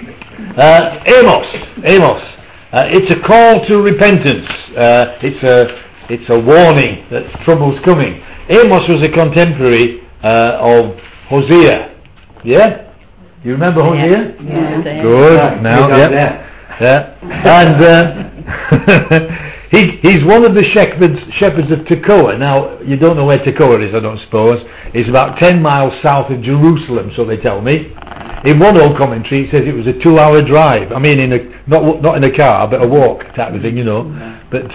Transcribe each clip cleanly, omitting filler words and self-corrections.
Amos. It's a call to repentance. It's a warning that trouble's coming. Amos was a contemporary of Hosea. Yeah? You remember Hosea? Yeah. Good. Now, yeah. And he's one of the shepherds of Tekoa. Now, you don't know where Tekoa is, I don't suppose. It's about 10 miles south of Jerusalem, so they tell me. In one old commentary, it says it was a 2-hour drive. I mean, not in a car, but a walk type of thing, you know. But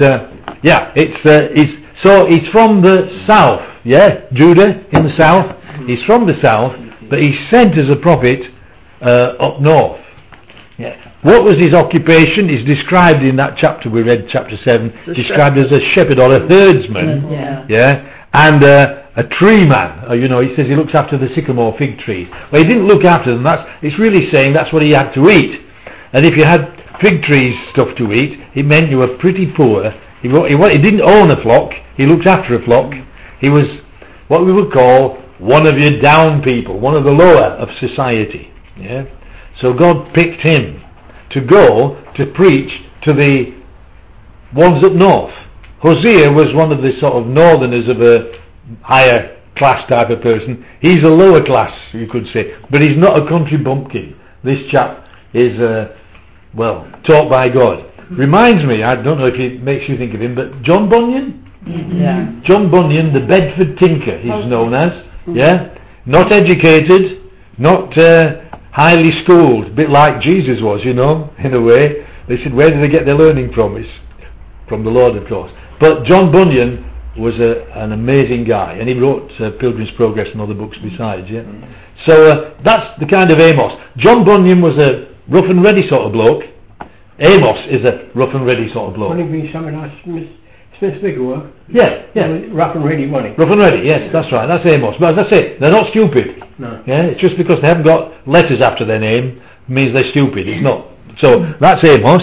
it's from the south. Yeah, Judah in the south. He's from the south, but he's sent as a prophet up north. Yeah. What was his occupation? He's described in that chapter we read, chapter 7, described as a shepherd or a herdsman. Yeah. And a tree man. He says he looks after the sycamore fig trees. Well, he didn't look after them. It's really saying that's what he had to eat. And if you had fig trees stuff to eat, it meant you were pretty poor. He didn't own a flock. He looked after a flock. He was what we would call one of your down people, one of the lower of society. Yeah. So God picked him to go to preach to the ones up north. Hosea was one of the sort of northerners of a higher class type of person. He's a lower class, you could say, but he's not a country bumpkin. This chap is taught by God. Reminds me, I don't know if it makes you think of him, but John Bunyan. Yeah. John Bunyan, the Bedford tinker, he's known as. Yeah, not educated, not highly schooled, a bit like Jesus was, in a way. They said, where did they get their learning from? It's from the Lord, of course. But John Bunyan was an amazing guy, and he wrote Pilgrim's Progress and other books besides. Yeah. So that's the kind of Amos. John Bunyan was a rough and ready sort of bloke. Amos is a rough and ready sort of bloke. Wouldn't it be something like Smith's Wigglesworth? Yeah. Rough and ready, wasn't it? Rough and ready, yes, that's right, that's Amos. But as I say, they're not stupid. No. Yeah, it's just because they haven't got letters after their name means they're stupid. It's not. So that's Amos.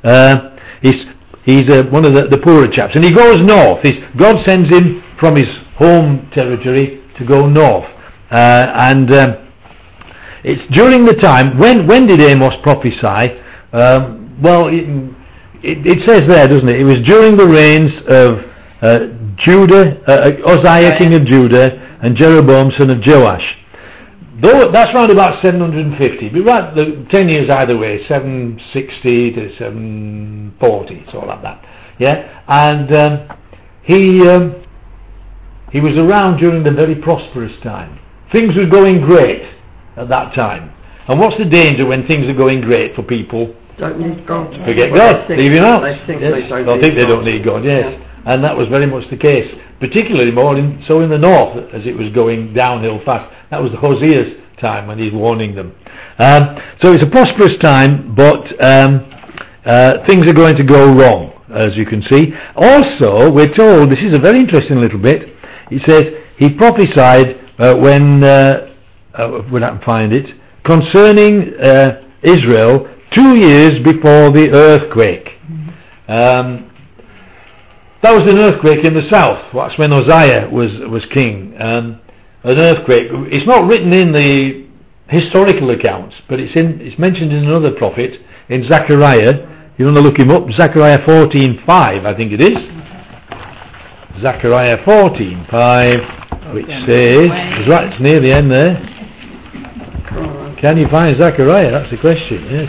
He's one of the poorer chaps, and he goes north. God sends him from his home territory to go north, and it's during the time when did Amos prophesy? It says there, doesn't it? It was during the reigns of Uzziah, king of Judah, and Jeroboam, son of Joash. Though that's round about 750. Be right, 10 years either way, 760 to 740, sort of like that. Yeah, and he was around during the very prosperous time. Things were going great at that time. And what's the danger when things are going great for people? Don't need God. Forget God. Leave him out. They think yes. they don't need God. Yes, yeah. And that was very much the case. Particularly more in the north, as it was going downhill fast. That was Hosea's time when he's warning them. So it's a prosperous time, but things are going to go wrong, as you can see. Also, we're told, this is a very interesting little bit, it says, he prophesied when I can find it, concerning Israel 2 years before the earthquake. That was an earthquake in the south. That's when Uzziah was king. An earthquake. It's not written in the historical accounts, but it's mentioned in another prophet, in Zechariah. You want to look him up? Zechariah 14:5, I think it is. Zechariah 14:5, which says, it's near the end there. Can you find Zechariah? That's the question. Yes.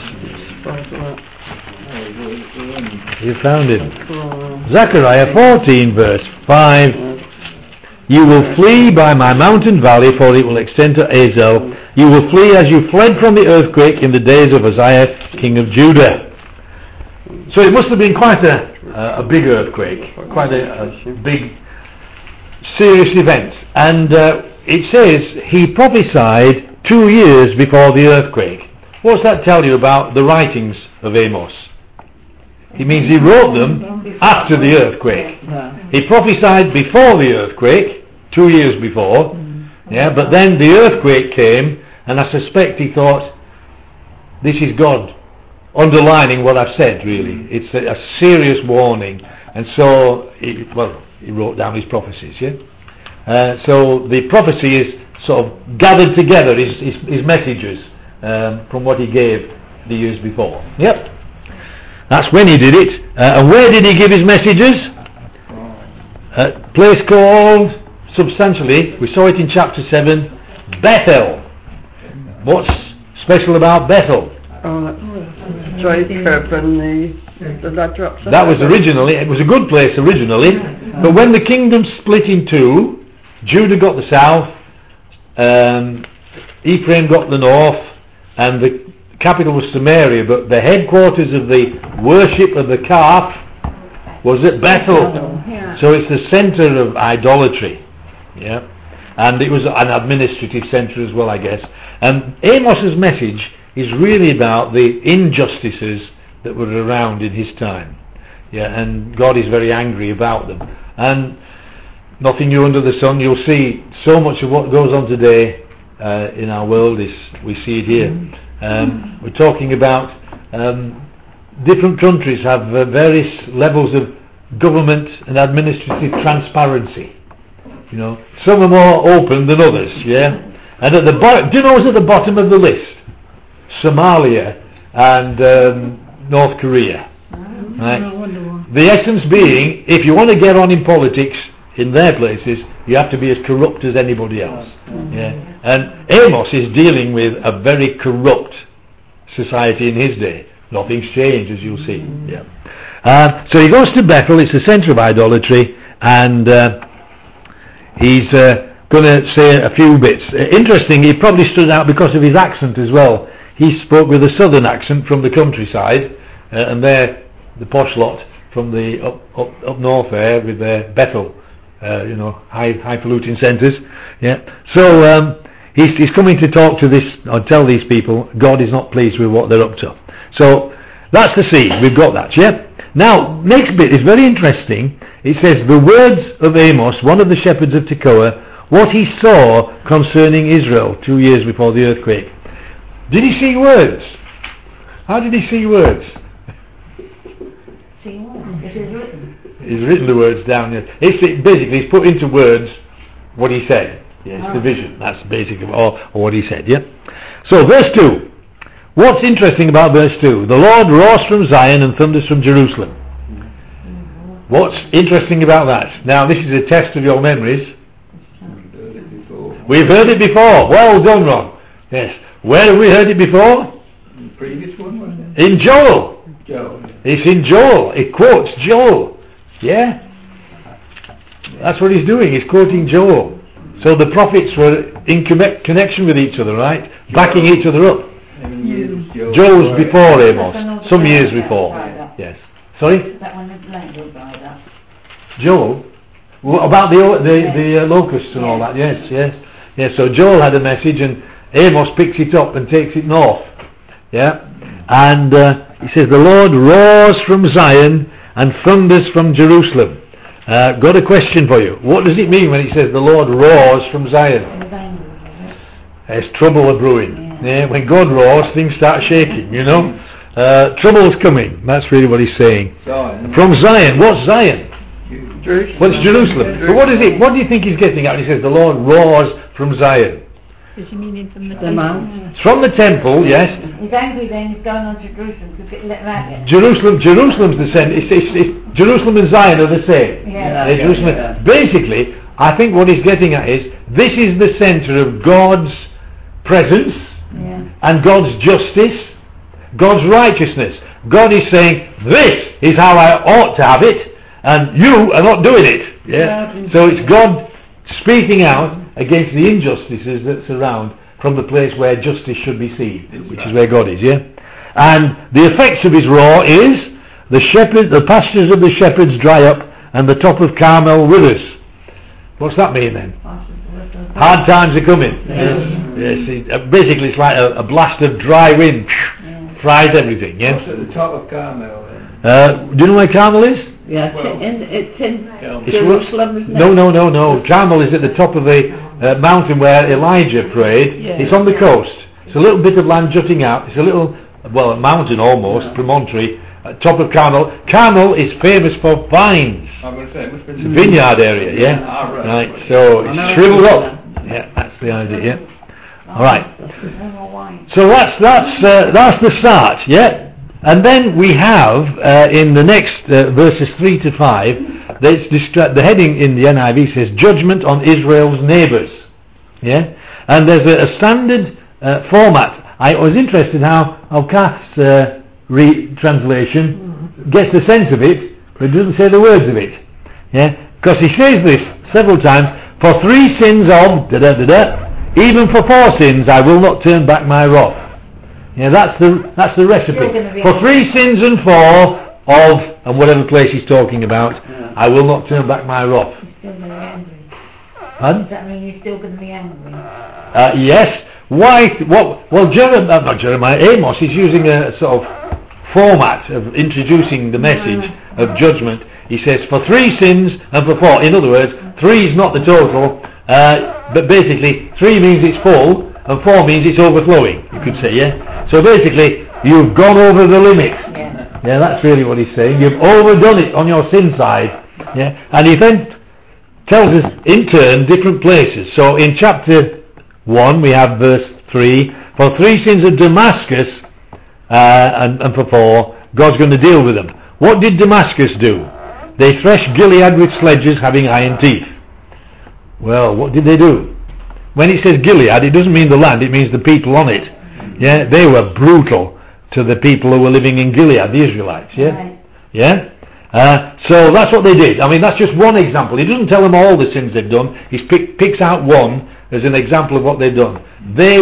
You found him. Zechariah 14 verse 5. You will flee by my mountain valley, for it will extend to Azel. You will flee as you fled from the earthquake in the days of Uzziah, king of Judah. So it must have been quite a big earthquake, quite a big, serious event. And it says he prophesied 2 years before the earthquake. What's that tell you about the writings of Amos? It means he wrote them after the earthquake. He prophesied before the earthquake, 2 years before, but then the earthquake came, and I suspect he thought, this is God underlining what I've said, really. It's a serious warning, and so he wrote down his prophecies, so the prophecy is sort of gathered together, his messages from what he gave the years before. Yep. That's when he did it. And where did he give his messages? A place called, substantially, we saw it in chapter 7, Bethel. What's special about Bethel? Jacob and the ladder. That was originally, it was a good place originally, but when the kingdom split in two, Judah got the south, Ephraim got the north, and the capital was Samaria, but the headquarters of the worship of the calf was at Bethel. So it's the centre of idolatry. Yeah. And it was an administrative centre as well, I guess. And Amos's message is really about the injustices that were around in his time. Yeah, and God is very angry about them. And nothing new under the sun. You'll see so much of what goes on today in our world is, we see it here. We're talking about different countries have various levels of government and administrative transparency. You know, some are more open than others. Yeah, and at the bottom, do you know what's at the bottom of the list? Somalia and North Korea. Right? The essence being, if you want to get on in politics in their places, you have to be as corrupt as anybody else. Yeah, and Amos is dealing with a very corrupt society in his day. Nothing's changed, as you'll see. Yeah. So he goes to Bethel. It's the centre of idolatry, and he's going to say a few bits. Interesting, he probably stood out because of his accent as well. He spoke with a southern accent from the countryside, and they're the posh lot from the up north there with their Bethel, highfalutin centres. Yeah. So he's coming to talk to this, or tell these people God is not pleased with what they're up to. So that's the seed. We've got that. Yeah. Now, next bit is very interesting. It says, the words of Amos, one of the shepherds of Tekoa, what he saw concerning Israel 2 years before the earthquake. Did he see words? How did he see words? See what? It is written. He's written the words down here. Basically, he's put into words what he said. Yeah, it's the vision. That's basically or what he said. Yeah. So, verse 2. What's interesting about verse 2? The Lord roars from Zion and thunders from Jerusalem. What's interesting about that? Now, this is a test of your memories. We've heard it before. Well done, Ron. Yes. Where have we heard it before? The previous one, wasn't In Joel. Joel. It's in Joel. It quotes Joel. Yeah? That's what he's doing. He's quoting Joel. So the prophets were in connection with each other, right? Backing each other up. Joel's before Amos. Some years before. Yes. Sorry? That one is landed by that. Joel? What about the locusts and all that? Yes. So Joel had a message, and Amos picks it up and takes it north. Yeah? And he says, the Lord roars from Zion and thunders from Jerusalem. Got a question for you. What does it mean when it says the Lord roars from Zion? There's trouble a-brewing. Yeah, when God roars, things start shaking, you know. Trouble's coming. That's really what he's saying. Zion. From Zion. What's Zion? Jerusalem. What's Jerusalem? But what is it? What do you think he's getting at? He says the Lord roars from Zion. Is he meaning from the mount? It's from the temple, yes. He's angry then, he's going on to Jerusalem to let them out. Jerusalem's the same. It's Jerusalem and Zion are the same. Yeah. Jerusalem. Basically, I think what he's getting at is this is the centre of God's presence and God's justice, God's righteousness. God is saying, this is how I ought to have it, and you are not doing it. Yeah. So it's God speaking out against the injustices that surround from the place where justice should be seen, which is where God is. Yeah. And the effects of his roar is the pastures of the shepherds dry up, and the top of Carmel withers. What's that mean then? Hard times are coming. Yes. Basically, it's like a blast of dry wind, fries everything. Yes. What's at the top of Carmel then? Do you know where Carmel is? Yeah, Well, it's in It's Jerusalem, isn't it? No. Carmel is at the top of the mountain where Elijah prayed. Yeah. It's on the coast. It's a little bit of land jutting out. It's a mountain almost, promontory. Top of Carmel. Carmel is famous for vines. I'm going to say, it must be It's a vineyard area, yeah? Ah, Right, so it's shriveled up. Yeah, that's the idea, yeah. All right. No more wine. So that's the start, yeah. And then we have in the next verses 3 to 5, the heading in the NIV says "Judgment on Israel's neighbours." Yeah, and there's a standard format. I was interested how Kath's translation gets the sense of it, but it doesn't say the words of it. Yeah, because he says this several times. For 3 sins of even for 4 sins, I will not turn back my wrath. Yeah, that's the recipe. For 3 sins and 4 of, and whatever place he's talking about, I will not turn back my wrath. You're still going to be angry. Pardon? Does that mean you're still going to be angry? Yes. Why? Well, Jeremiah, Amos is using a sort of format of introducing the message of judgment. He says, for 3 sins and for 4. In other words, 3 is not the total, but basically 3 means it's full and 4 means it's overflowing, you could say, yeah? So basically, you've gone over the limit. Yeah, that's really what he's saying. You've overdone it on your sin side. Yeah, and he then tells us in turn different places. So in chapter 1 we have verse 3, for 3 sins of Damascus and for 4, God's going to deal with them. What did Damascus do? They threshed Gilead with sledges having iron teeth. Well, what did they do? When it says Gilead, it doesn't mean the land, it means the people on it. Yeah, they were brutal to the people who were living in Gilead, the Israelites. Yeah, Right. yeah. So that's what they did. I mean, that's just one example. He doesn't tell them all the sins they've done. He picks out one as an example of what they've done. They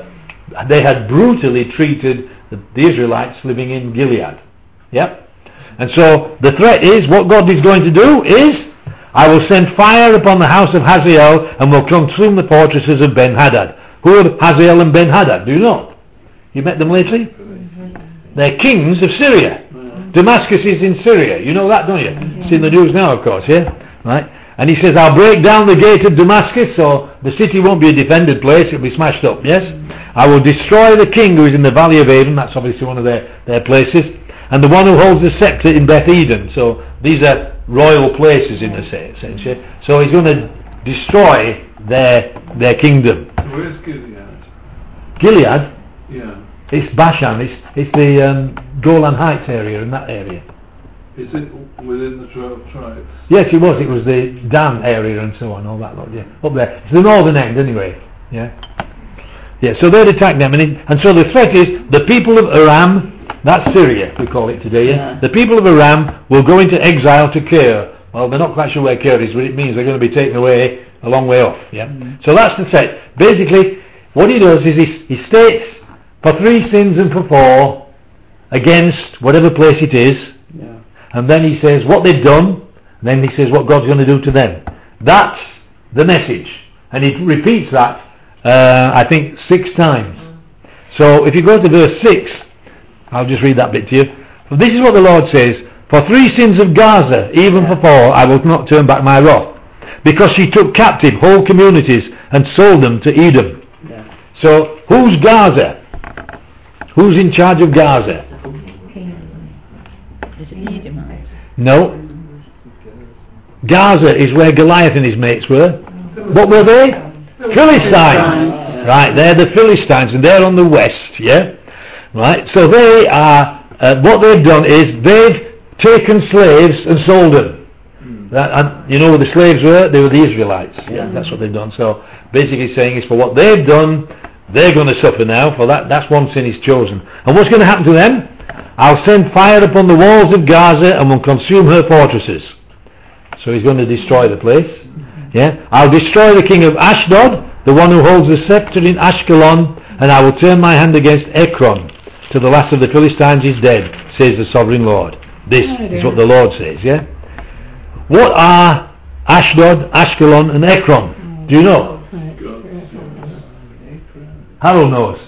had brutally treated the Israelites living in Gilead. Yep. And so the threat is, what God is going to do is, I will send fire upon the house of Hazael and will consume the fortresses of Ben-Hadad. Who are Hazael and Ben-Hadad? Do you know? You met them lately? They're kings of Syria. Damascus is in Syria. You know that, don't you? It's in the news now, of course, yeah? Right? And he says, I'll break down the gate of Damascus, so the city won't be a defended place, it'll be smashed up, yes? I will destroy the king who is in the valley of Avon, that's obviously one of their places, and the one who holds the scepter in Beth Eden. So these are royal places in a sense, yeah? So he's going to destroy their kingdom. Where's Gilead? Gilead? Yeah. It's Bashan, it's the Golan Heights area, in that area. Is it within the 12 tribes? Yes, it was the Dan area and so on, all that lot, yeah. Up there. It's the northern end anyway, yeah. Yeah, so they'd attack them, and so the threat is, the people of Aram, that's Syria, we call it today, yeah? The people of Aram will go into exile to Kir. Well, they're not quite sure where Kir is, but it means they're going to be taken away a long way off, yeah? So that's the threat. Basically, what he does is he states, for 3 sins and for 4, against whatever place it is, and then he says what they've done, and then he says what God's going to do to them. That's the message, and he repeats that I think 6 times. So if you go to verse 6, I'll just read that bit to you. For this is what the Lord says, for 3 sins of Gaza, even for 4, I will not turn back my wrath, because she took captive whole communities and sold them to Edom. So who's Gaza? Who's in charge of Gaza? No. Gaza is where Goliath and his mates were. What were they? Philistines. Right, they're the Philistines, and they're on the west, yeah? Right, so they are, what they've done is, they've taken slaves and sold them. And you know who the slaves were? They were the Israelites. Yeah, that's what they've done. So basically saying is, for what they've done, they're going to suffer now. For that's one sin he's chosen. And what's going to happen to them? I'll send fire upon the walls of Gaza and will consume her fortresses. So he's going to destroy the place. Yeah. I'll destroy the king of Ashdod, the one who holds the scepter in Ashkelon, and I will turn my hand against Ekron, till the last of the Philistines is dead, says the sovereign Lord. This is what the Lord says, yeah? What are Ashdod, Ashkelon and Ekron? Do you know? Harold knows.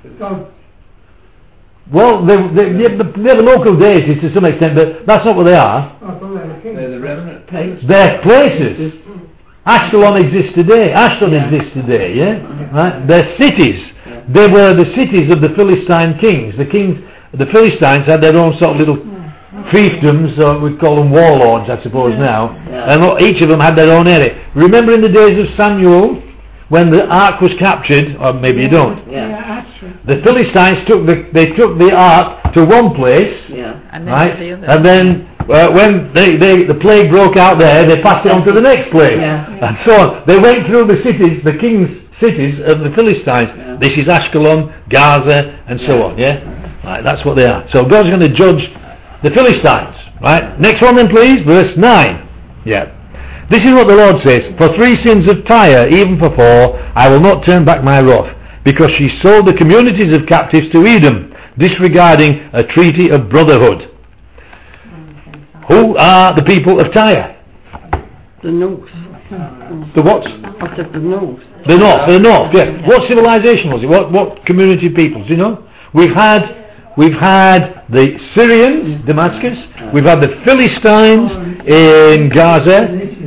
Well, they're local deities to some extent, but that's not what they are. They're the remnant places. They're places. Ashkelon exists today. Ashdod exists today, yeah? Right? They're cities. They were the cities of the Philistine kings. The Philistines had their own sort of little fiefdoms, or we call them warlords, I suppose now. And each of them had their own area. Remember in the days of Samuel, when the ark was captured, or maybe you don't. Yeah. actually. The Philistines took the ark to one place, Yeah. And then right? the other. And then when the plague broke out there, they passed it on to the next place, Yeah. and so on. They went through the cities, the king's cities of the Philistines. Yeah. This is Ashkelon, Gaza, and so on. Yeah, right. That's what they are. So God's going to judge the Philistines. Right. Next one then, please. Verse 9. Yeah. This is what the Lord says: For 3 sins of Tyre, even for 4, I will not turn back my wrath, because she sold the communities of captives to Edom, disregarding a treaty of brotherhood. Who are the people of Tyre? The north. The what? I said the north. The north, yes. What civilization was it? What community of peoples, do you know? We've had the Syrians, Damascus. We've had the Philistines in Gaza.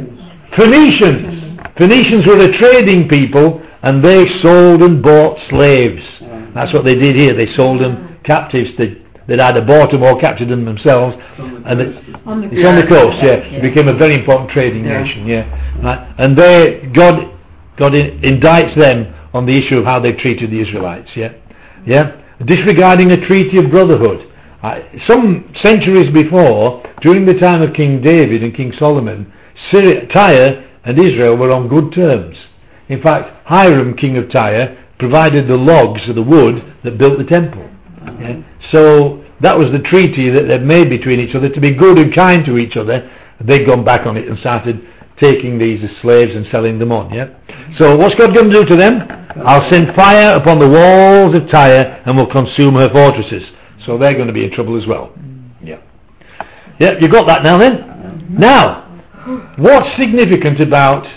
Phoenicians were a trading people, and they sold and bought slaves. That's what they did here. They sold them captives. They'd either bought them or captured them themselves. And it's on the coast, yeah. It became a very important trading nation, yeah. Right. And God indicts them on the issue of how they treated the Israelites, yeah. Yeah. Disregarding a treaty of brotherhood. Some centuries before, during the time of King David and King Solomon, Tyre and Israel were on good terms. In fact, Hiram, king of Tyre, provided the logs of the wood that built the temple. Yeah? So that was the treaty that they made between each other, to be good and kind to each other. They'd gone back on it and started taking these as slaves and selling them on. Yeah. So what's God going to do to them? I'll send fire upon the walls of Tyre and will consume her fortresses. So they're going to be in trouble as well. Yeah. Yeah, you got that now then? Now, what's significant about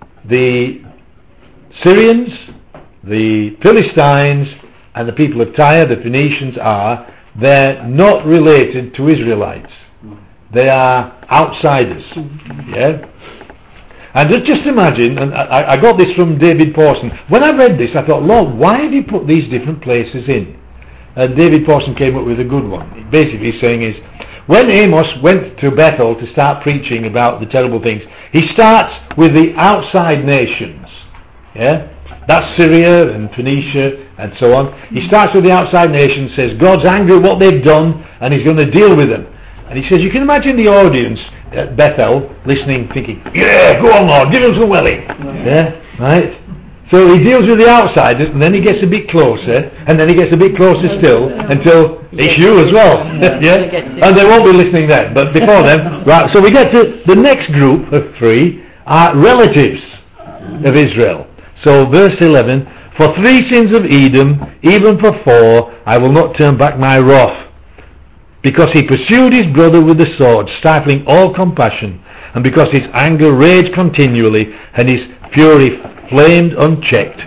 the Syrians, the Philistines, and the people of Tyre, the Phoenicians, are they're not related to Israelites. They are outsiders. Yeah? And just imagine, and I got this from David Pawson. When I read this, I thought, Lord, why have you put these different places in? And David Pawson came up with a good one. Basically, he's saying is, when Amos went to Bethel to start preaching about the terrible things, he starts with the outside nations. Yeah? That's Syria and Phoenicia and so on. He starts with the outside nations, says God's angry at what they've done and he's going to deal with them. And he says, you can imagine the audience at Bethel listening, thinking, yeah, go on Lord, give them some welly. Yeah, right? So he deals with the outsiders, and then he gets a bit closer, and then he gets a bit closer still, until it's you as well. Yeah? And they won't be listening then, but before then, right, so we get to the next group of 3 are relatives of Israel. So verse 11, for 3 sins of Edom, even for 4, I will not turn back my wrath, because he pursued his brother with the sword, stifling all compassion, and because his anger raged continually, and his fury flamed unchecked.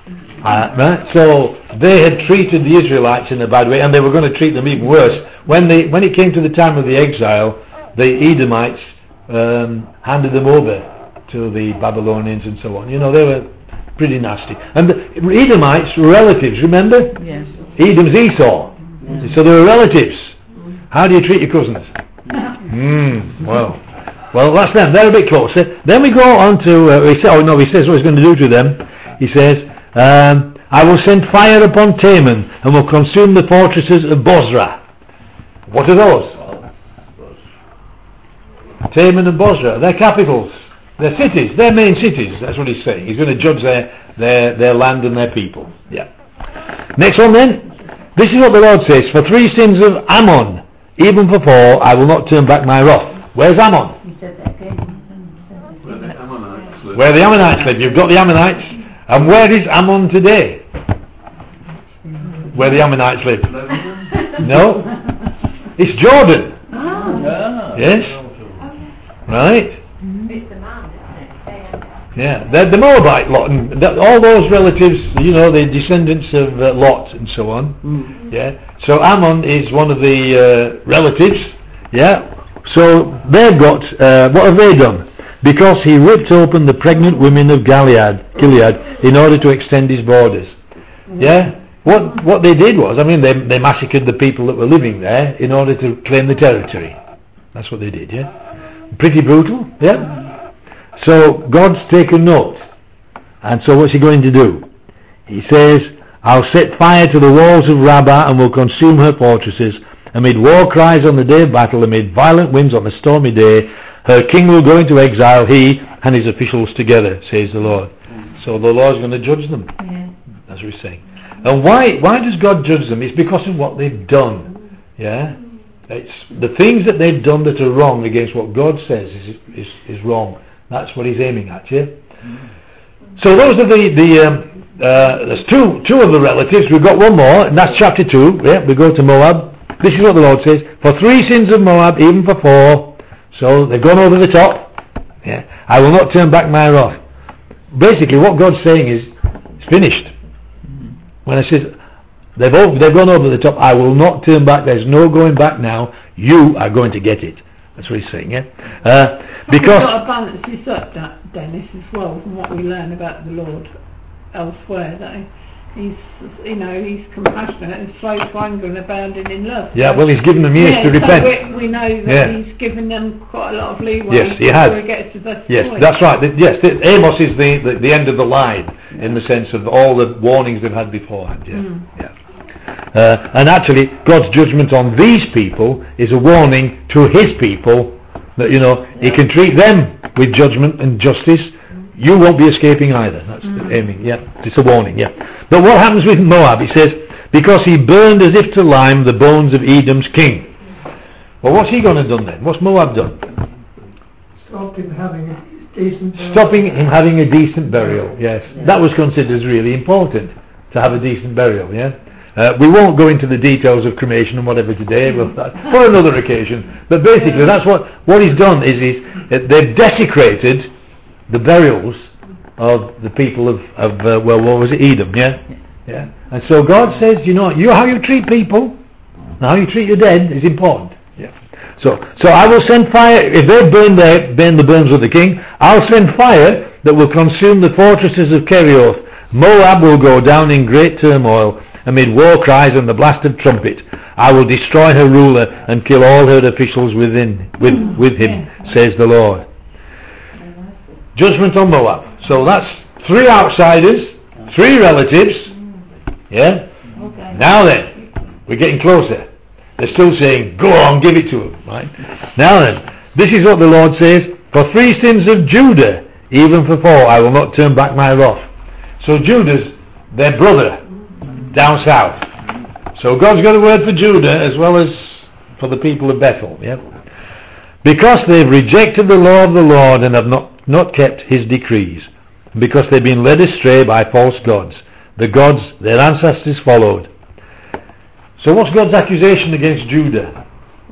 Right? So they had treated the Israelites in a bad way, and they were going to treat them even worse. When it came to the time of the exile, the Edomites handed them over to the Babylonians and so on. You know, they were pretty nasty. And the Edomites were relatives, remember? Yes. Edom's Esau. Yes. So they were relatives. How do you treat your cousins? Well, that's them. They're a bit closer. Then we go on to, he says what he's going to do to them. He says, I will send fire upon Teman and will consume the fortresses of Bozrah. What are those? Teman and Bozrah. They're capitals. They're cities. They're main cities. That's what he's saying. He's going to judge their land and their people. Yeah. Next one then. This is what the Lord says. For 3 sins of Ammon, even for 4, I will not turn back my wrath. Where's Ammon? Where the Ammonites live. You've got the Ammonites. And where is Ammon today? Where the Ammonites live? No. It's Jordan. Yes. Right. Yeah. They're the Moabite lot. And all those relatives, you know, the descendants of Lot and so on. Yeah. So Ammon is one of the relatives. Yeah. So they've got, what have they done? Because he ripped open the pregnant women of Gilead in order to extend his borders. Yeah? What they did was, they massacred the people that were living there in order to claim the territory. That's what they did, yeah? Pretty brutal, yeah? So God's taken note And so what's he going to do? He says, I'll set fire to the walls of Rabbah and will consume her fortresses. Amid war cries on the day of battle, amid violent winds on a stormy day, her king will go into exile, he and his officials together, says the Lord. So the Lord's going to judge them. Yeah. That's what he's saying. And why does God judge them? It's because of what they've done. Yeah? It's the things that they've done that are wrong against what God says is wrong. That's what he's aiming at, yeah? So those are there's two of the relatives. We've got one more, and that's chapter 2. Yeah, we go to Moab. This is what the Lord says. For 3 sins of Moab, even for 4. So they've gone over the top. Yeah. I will not turn back my wrath. Basically what God's saying is, it's finished. When it says, they've gone over the top, I will not turn back, there's no going back now, you are going to get it. That's what he's saying, yeah? Because... We've got to balance this up, Dennis, as well, from what we learn about the Lord elsewhere, that he's compassionate and slow to anger and abounding in love. Yeah, well, he's given them years to repent. So we know that he's given them quite a lot of leeway. Yes, he has. Before he gets to that point. That's right. Yes, Amos is the end of the line in the sense of all the warnings they've had beforehand. Yeah. And actually, God's judgment on these people is a warning to his people that, he can treat them with judgment and justice. You won't be escaping either. That's the aiming. Yeah, it's a warning. Yeah. But what happens with Moab? He says, because he burned as if to lime the bones of Edom's king. Well, what's he going to do then? What's Moab done? Stopping him having a decent burial. Stopping him having a decent burial. Yes, that was considered as really important to have a decent burial. Yeah. We won't go into the details of cremation and whatever today, for another occasion. But basically, that's what he's done is they've desecrated the burials of the people of what was it, Edom, yeah. And so God says, how you treat people, and how you treat your dead is important. Yeah. So I will send fire if they burn the bones of the king. I'll send fire that will consume the fortresses of Kerioth. Moab will go down in great turmoil amid war cries and the blast of trumpet. I will destroy her ruler and kill all her officials with him, says the Lord. Judgment on Moab. So that's 3 outsiders, 3 relatives. Yeah? Okay. Now then, we're getting closer. They're still saying, go on, give it to them. Right? Now then, this is what the Lord says. For 3 sins of Judah, even for 4, I will not turn back my wrath. So Judah's their brother down south. So God's got a word for Judah as well as for the people of Bethel. Yeah? Because they've rejected the law of the Lord and have not kept his decrees, because they've been led astray by false gods, the gods their ancestors followed. So what's God's accusation against Judah?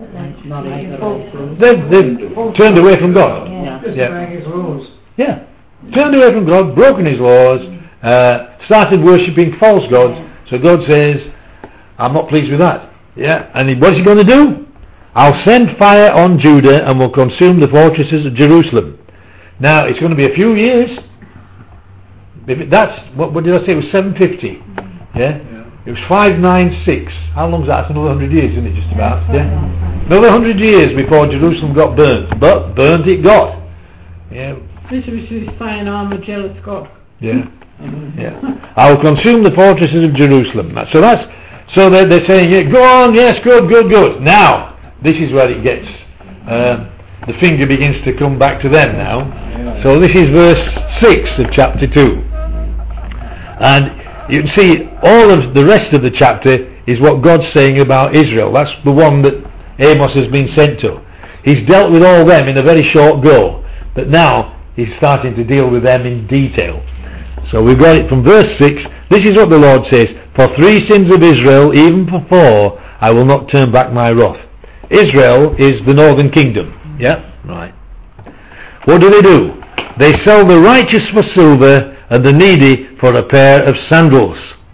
They've turned away from God. Disobeying his laws. Yeah, turned away from God, broken his laws, started worshipping false gods. So God says, I'm not pleased with that. Yeah, and what's he going to do? I'll send fire on Judah and will consume the fortresses of Jerusalem. Now, it's going to be a few years. That's, what did I say? It was 750. Yeah? It was 596. How long's that? That's another 100 years, isn't it, just about? Yeah? Another 100 years before Jerusalem got burnt. But burnt it got. Yeah. This was just saying, I'm a jealous God. Yeah. Yeah. I will consume the fortresses of Jerusalem. So they're saying, yeah, go on, yes, good. Now, this is where it gets, the finger begins to come back to them now. So this is verse 6 of chapter 2. And you can see all of the rest of the chapter is what God's saying about Israel. That's the one that Amos has been sent to. He's dealt with all them in a very short go, but now he's starting to deal with them in detail. So we've got it from verse 6. This is what the Lord says, for 3 sins of Israel, even for 4, I will not turn back my wrath. Israel is the northern kingdom. Yeah? Right. What do? They sell the righteous for silver and the needy for a pair of sandals.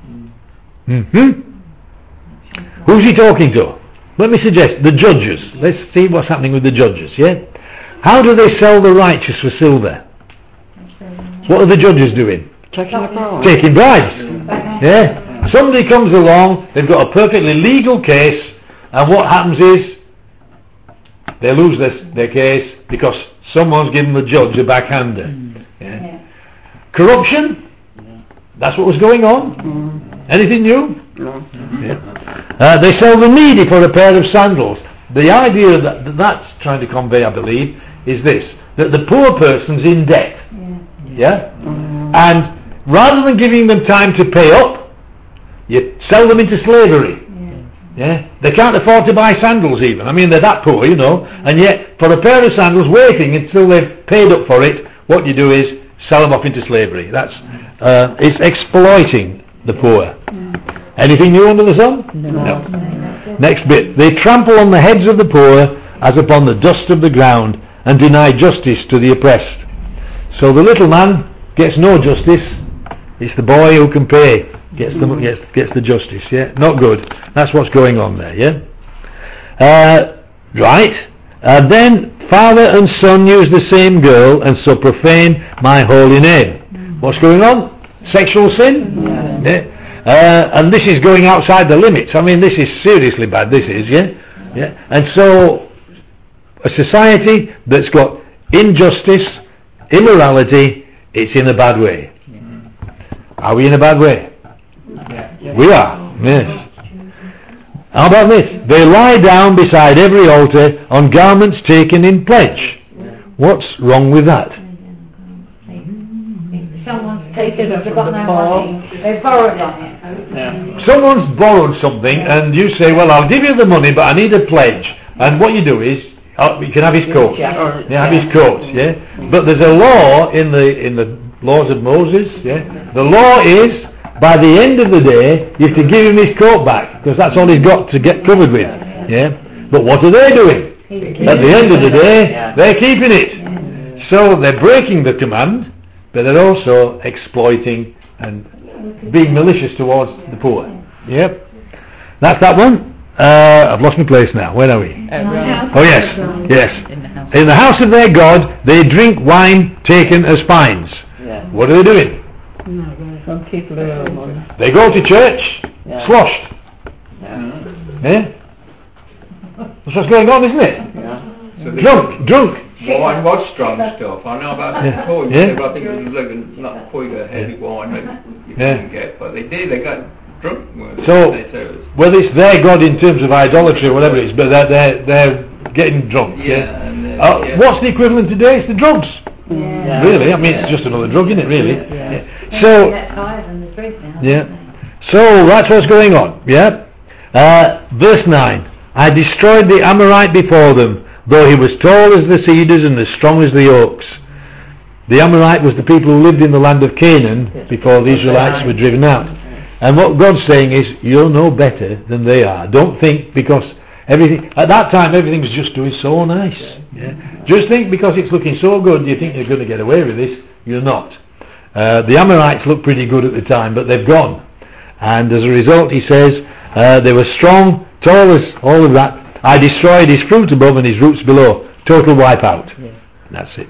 Who's he talking to? Let me suggest, the judges. Let's see what's happening with the judges, yeah? How do they sell the righteous for silver? What are the judges doing? Taking bribes. Yeah? Somebody comes along, they've got a perfectly legal case, and what happens is they lose their case because someone's given the judge a backhander. Yeah? Corruption, That's what was going on. Anything new? No. Yeah. They sell the needy for a pair of sandals. The idea that's trying to convey, I believe, is this, that the poor person's in debt. Yeah? And rather than giving them time to pay up, you sell them into slavery. Yeah? They can't afford to buy sandals even. I mean, they're that poor, you know. And yet, for a pair of sandals, waiting until they've paid up for it, what you do is sell them off into slavery. That's it's exploiting the poor. Anything new under the sun? No. Next bit. They trample on the heads of the poor as upon the dust of the ground, and deny justice to the oppressed. So the little man gets no justice. It's the boy who can pay gets the justice. Yeah, not good. That's what's going on there. Yeah. Right. Then father and son use the same girl, and so profane my holy name. What's going on? Sexual sin. Yeah. And this is going outside the limits. I mean, this is seriously bad. This is. Yeah. And so a society that's got injustice, immorality, it's in a bad way. Are we in a bad way? We are. Yes. How about this? They lie down beside every altar on garments taken in pledge. What's wrong with that? Someone's taken and forgotten their money. They borrowed on it. Someone's borrowed something and you say, well, I'll give you the money, but I need a pledge. And what you do is, you can have his coat. Have his coat. Yeah. But there's a law in the laws of Moses. Yeah. The law is, by the end of the day, you have to give him his coat back, because that's all he's got to get covered with. Yeah. But what are they doing? At the end of the day, they're keeping it. So they're breaking the command, but they're also exploiting and being malicious towards the poor. Yep. That's that one. I've lost my place now. Where are we? Oh yes. In the house of their God, they drink wine taken as fines. What are they doing? They go to church, sloshed. Yeah. That's what's going on, isn't it? So drunk. Wine was strong stuff. I know about that before. I think it was like not quite a heavy wine that you can get, but they did. They got drunk. So, whether it's their God in terms of idolatry or whatever it is, but they're getting drunk. What's the equivalent today? It's the drugs. Really, I mean, it's just another drug, isn't it? Really. So, so that's what's going on. Verse 9. I destroyed the Amorite before them, though he was tall as the cedars and as strong as the oaks. The Amorite was the people who lived in the land of Canaan before the Israelites were driven out. And what God's saying is, you're no better than they are. Don't think because everything at that time everything's just doing so nice. Just think because it's looking so good, you think you're going to get away with this. You're not. The Amorites looked pretty good at the time, but they've gone. And as a result, he says, they were strong, tall as all of that. I destroyed his fruit above and his roots below. Total wipeout. That's it.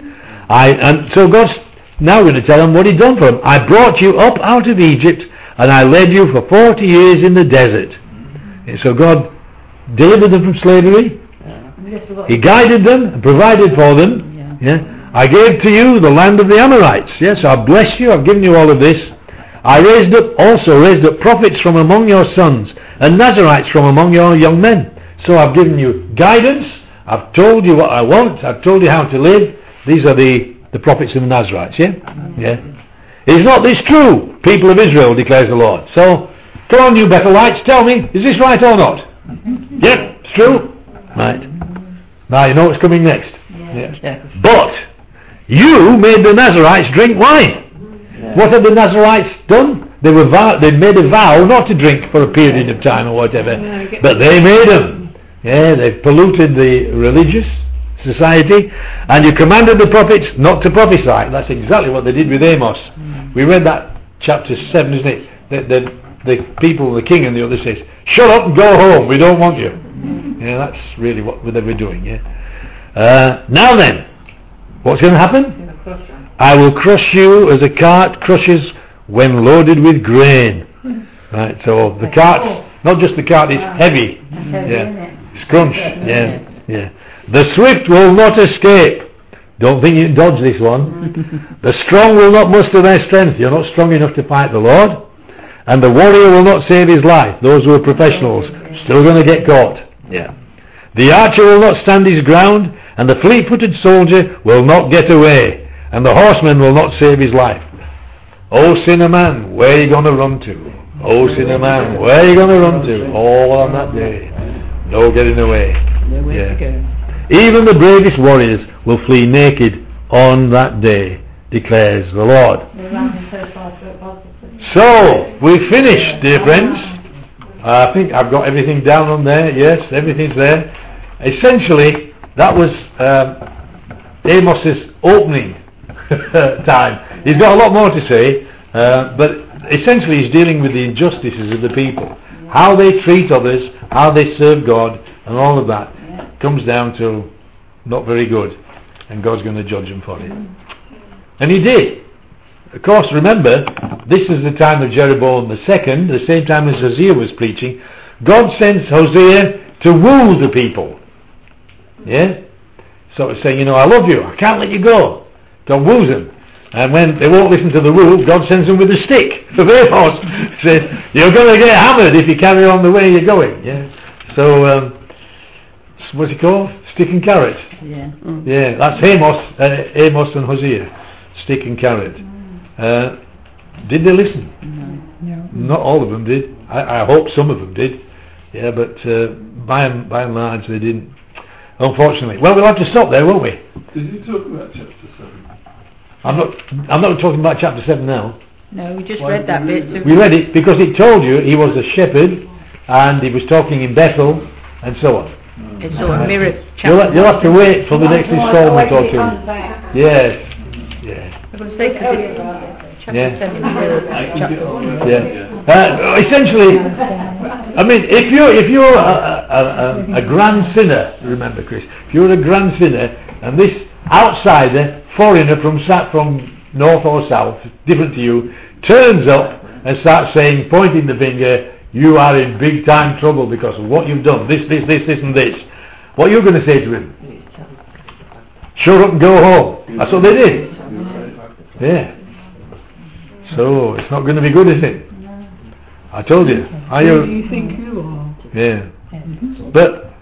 And so God's now going to tell them what he'd done for them. I brought you up out of Egypt, and I led you for 40 years in the desert. And so God delivered them from slavery. He guided them and provided for them. I gave to you the land of the Amorites. Yes, I blessed you. I've given you all of this. I raised up prophets from among your sons and Nazarites from among your young men. So I've given you guidance. I've told you what I want. I've told you how to live. These are the prophets and the Nazarites. Is not this true, people of Israel, declares the Lord? So, come on, you Bethelites, tell me, is this right or not? It's true. Right. Now you know what's coming next. But you made the Nazarites drink wine. What have the Nazarites done? They made a vow not to drink for a period of time or whatever, but they made them. They've polluted the religious society, and you commanded the prophets not to prophesy. That's exactly what they did with Amos. We read that chapter 7, isn't it? The people, the king and the others says, shut up and go home, we don't want you. That's really what they were doing. Now then, what's going to happen? I will crush you as a cart crushes when loaded with grain. Right, so the cart, not just the cart, it's heavy. It's crunch. The swift will not escape. Don't think you can dodge this one. The strong will not muster their strength. You're not strong enough to fight the Lord. And the warrior will not save his life. Those who are professionals, still going to get caught. Yeah. The archer will not stand his ground, and the fleet-footed soldier will not get away, and the horseman will not save his life. Oh, sinner man, where are you going to run to? Oh, sinner man, where are you going to run to? All on that day. No getting away. Nowhere to go. Even the bravest warriors will flee naked on that day, declares the Lord. So, we finished, dear friends. I think I've got everything down on there. Yes, everything's there. Essentially, that was Amos's opening time. He's got a lot more to say, but essentially he's dealing with the injustices of the people. How they treat others, how they serve God, and all of that comes down to not very good, and God's going to judge them for it. And he did. Of course, remember, this is the time of Jeroboam II, the same time as Hosea was preaching. God sends Hosea to woo the people. Yeah? Sort of saying, I love you, I can't let you go. God woos them. And when they won't listen to the woo, God sends them with a stick of Amos. Says, you're going to get hammered if you carry on the way you're going. Yeah. So, what's it called? Stick and carrot. Yeah. Yeah, that's Amos and Hosea. Stick and carrot. Did they listen? No. Not all of them did. I hope some of them did. Yeah, but by and large they didn't. Unfortunately. Well, we'll have to stop there, won't we? Did you talk about chapter 7? I'm not talking about chapter 7 now. No, we just Why read that did you bit. read We read it because it told you he was a shepherd and he was talking in Bethel and so on. It sort of mirrored You'll have to wait for the next installment or two. Yes. Yeah. I'm going to say chapter 7 mirrored chapter 1. Yeah. Essentially, I mean, if you're a grand sinner, remember, Chris, if you're a grand sinner, and this outsider, foreigner from north or south, different to you, turns up and starts saying, pointing the finger, you are in big time trouble because of what you've done, this and this. What are you going to say to him? Shut up and go home. That's what they did. Yeah. So it's not going to be good, is it? I told you. Who do you think you are? Yeah. But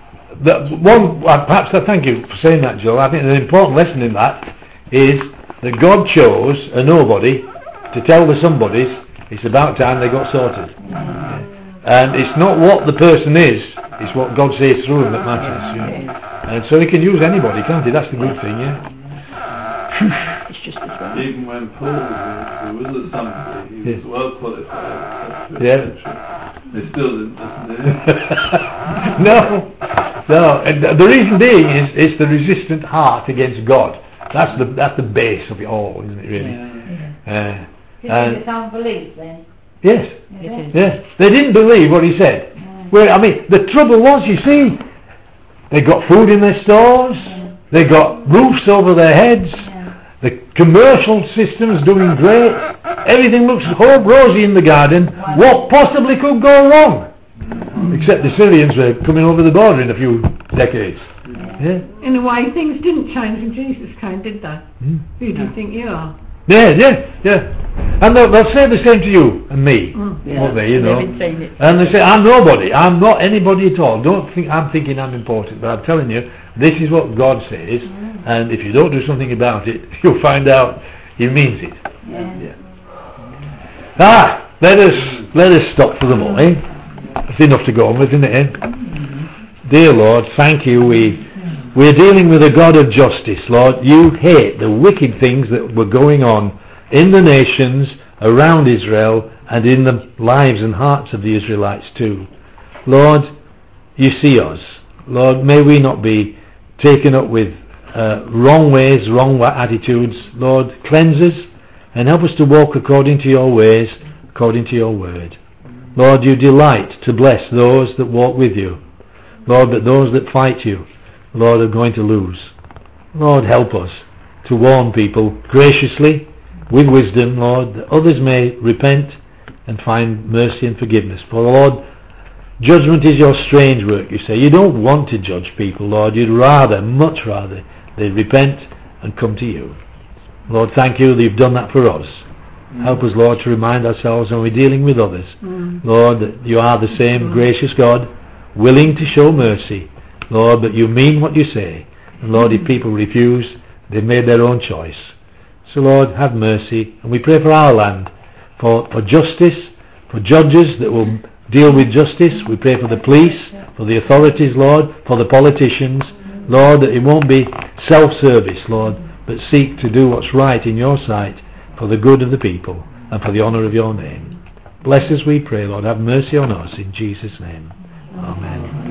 perhaps thank you for saying that, Joe. I think an important lesson in that is that God chose a nobody to tell the somebodies it's about time they got sorted. And it's not what the person is, it's what God says through him that matters. And so he can use anybody, can't he? That's the good thing, yeah. It's just as well. Even when Paul was a somebody, he was well qualified. Yeah. They still didn't listen to him. No. And the reason being is it's the resistant heart against God. That's the base of it all, isn't it? Really. Is it unbelief then? Yes. It is. Yes. They didn't believe what he said. Well, I mean, the trouble was, you see, they got food in their stores. They got roofs over their heads. The commercial system's doing great. Everything looks rosy in the garden. What possibly could go wrong? Except the Syrians were coming over the border in a few decades. Yeah. In a way, things didn't change when Jesus came, did they? Who do you think you are? Yeah. And they'll say the same to you and me, won't they? You know. And they say, I'm nobody. I'm not anybody at all. Don't think I'm thinking I'm important, but I'm telling you, this is what God says. And if you don't do something about it, you'll find out He means it. Let us stop for the moment. That's enough to go on with, isn't it? Dear Lord, thank you. We're dealing with a God of justice, Lord. You hate the wicked things that were going on in the nations around Israel and in the lives and hearts of the Israelites too. Lord, you see us. Lord, may we not be taken up with wrong ways, wrong attitudes. Lord, cleanse us and help us to walk according to your ways, according to your word. Lord, you delight to bless those that walk with you. Lord, but those that fight you, Lord, are going to lose. Lord, help us to warn people graciously, with wisdom, Lord, that others may repent and find mercy and forgiveness. For Lord, judgment is your strange work, you say. You don't want to judge people, Lord. You'd rather, much rather, they repent and come to you. Lord, thank you that you've done that for us. Help us, Lord, to remind ourselves when we're dealing with others, Lord, that you are the same gracious God, willing to show mercy, Lord, but you mean what you say. And Lord, if people refuse, they've made their own choice. So Lord, have mercy. And we pray for our land, for justice, for judges that will deal with justice. We pray for the police, for the authorities, Lord, for the politicians, Lord, that it won't be self-service, Lord, but seek to do what's right in your sight for the good of the people and for the honour of your name. Bless us, we pray, Lord. Have mercy on us in Jesus' name. Amen.